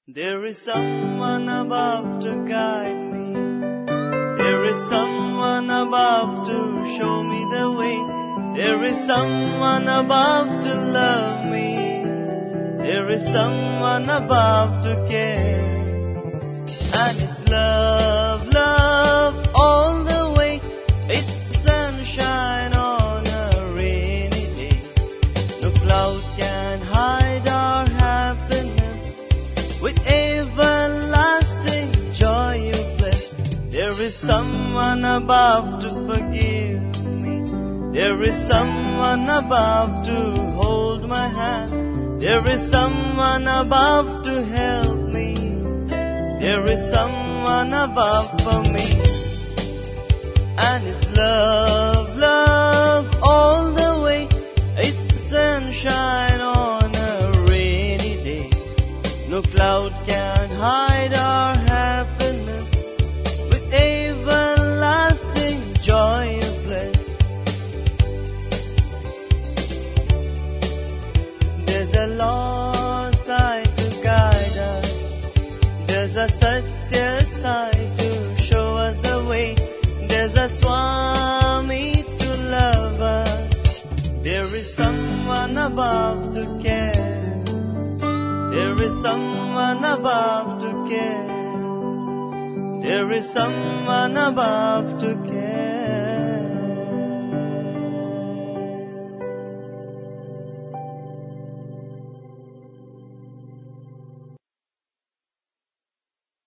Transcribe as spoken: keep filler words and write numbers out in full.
There is someone above to guide me. There is someone above to show me the way. There is someone above to love me. There is someone above to care. And it's love, love all the way. It's sunshine on a rainy day. No cloud can hide our happiness. With everlasting joy you bless. There is someone above to forgive me. There is someone above to hold my hand. There is someone above to help me. There is someone above for me. And it's love, love all the way. It's sunshine on a rainy day. No cloud can hide our happiness. With everlasting joy you bless. There's a Lord side to guide us. There's a Satya side to show us the way. There's a Swami to love us. There is someone above to care. There is someone above to care. There is someone above to care.